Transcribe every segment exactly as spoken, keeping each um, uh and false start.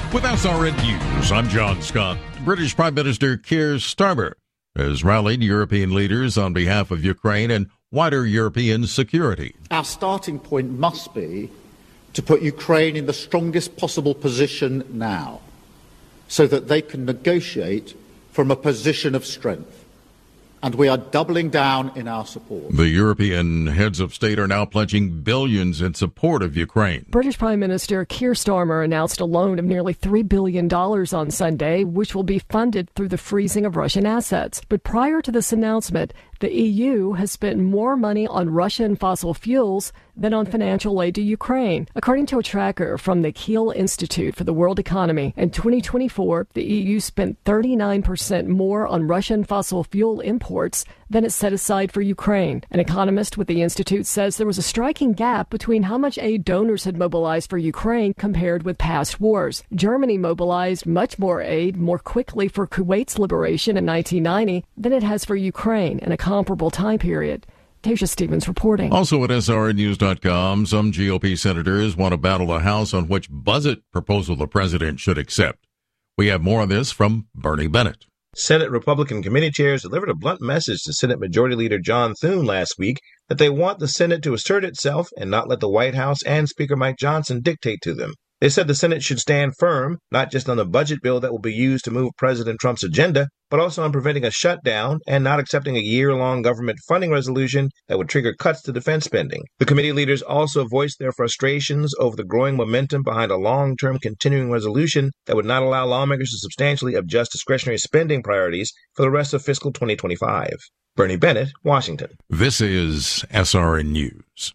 With S R N News, I'm John Scott. British Prime Minister Keir Starmer has rallied European leaders on behalf of Ukraine and wider European security. Our starting point must be to put Ukraine in the strongest possible position now, so that they can negotiate from a position of strength. And we are doubling down in our support. The European heads of state are now pledging billions in support of Ukraine. British Prime Minister Keir Starmer announced a loan of nearly three billion dollars on Sunday, which will be funded through the freezing of Russian assets. But prior to this announcement, the E U has spent more money on Russian fossil fuels than on financial aid to Ukraine. According to a tracker from the Kiel Institute for the World Economy, in twenty twenty-four, the E U spent thirty-nine percent more on Russian fossil fuel imports than it set aside for Ukraine. An economist with the Institute says there was a striking gap between how much aid donors had mobilized for Ukraine compared with past wars. Germany mobilized much more aid more quickly for Kuwait's liberation in nineteen ninety than it has for Ukraine in a comparable time period. Tasia Stevens reporting. Also at S R N news dot com, some G O P senators want to battle the House on which budget proposal the president should accept. We have more on this from Bernie Bennett. Senate Republican committee chairs delivered a blunt message to Senate Majority Leader John Thune last week that they want the Senate to assert itself and not let the White House and Speaker Mike Johnson dictate to them. They said the Senate should stand firm, not just on the budget bill that will be used to move President Trump's agenda, but also on preventing a shutdown and not accepting a year-long government funding resolution that would trigger cuts to defense spending. The committee leaders also voiced their frustrations over the growing momentum behind a long-term continuing resolution that would not allow lawmakers to substantially adjust discretionary spending priorities for the rest of fiscal twenty twenty-five. Bernie Bennett, Washington. This is S R N News.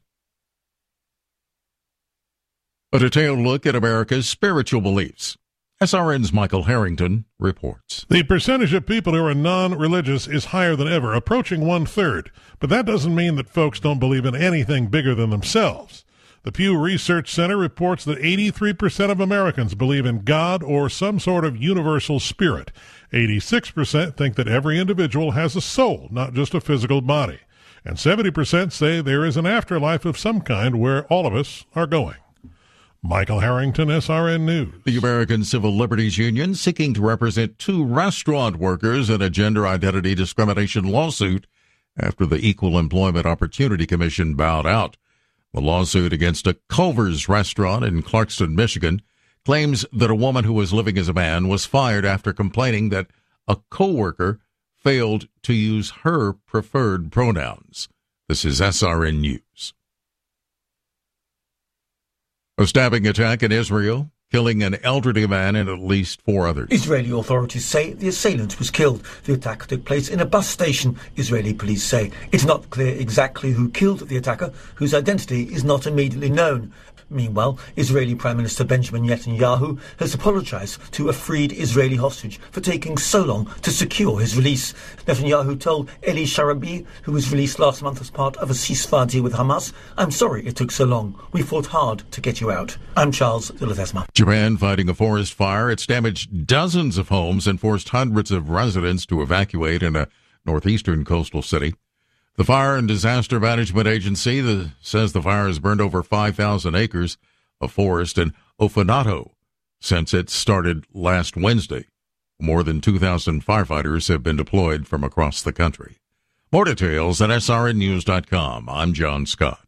A detailed look at America's spiritual beliefs. S R N's Michael Harrington reports. The percentage of people who are non-religious is higher than ever, approaching one-third. But that doesn't mean that folks don't believe in anything bigger than themselves. The Pew Research Center reports that eighty-three percent of Americans believe in God or some sort of universal spirit. eighty-six percent think that every individual has a soul, not just a physical body. And seventy percent say there is an afterlife of some kind where all of us are going. Michael Harrington, S R N News. The American Civil Liberties Union seeking to represent two restaurant workers in a gender identity discrimination lawsuit after the Equal Employment Opportunity Commission bowed out. The lawsuit against a Culver's restaurant in Clarkston, Michigan, claims that a woman who was living as a man was fired after complaining that a coworker failed to use her preferred pronouns. This is S R N News. A stabbing attack in Israel, killing an elderly man and at least four others. Israeli authorities say the assailant was killed. The attack took place in a bus station, Israeli police say. It's not clear exactly who killed the attacker, whose identity is not immediately known. Meanwhile, Israeli Prime Minister Benjamin Netanyahu has apologized to a freed Israeli hostage for taking so long to secure his release. Netanyahu told Eli Sharabi, who was released last month as part of a ceasefire deal with Hamas, "I'm sorry it took so long. We fought hard to get you out." I'm Charles de Ledesma. Japan fighting a forest fire. It's damaged dozens of homes and forced hundreds of residents to evacuate in a northeastern coastal city. The Fire and Disaster Management Agency the, says the fire has burned over five thousand acres of forest in Ofanato since it started last Wednesday. More than two thousand firefighters have been deployed from across the country. More details at S R N news dot com. I'm John Scott.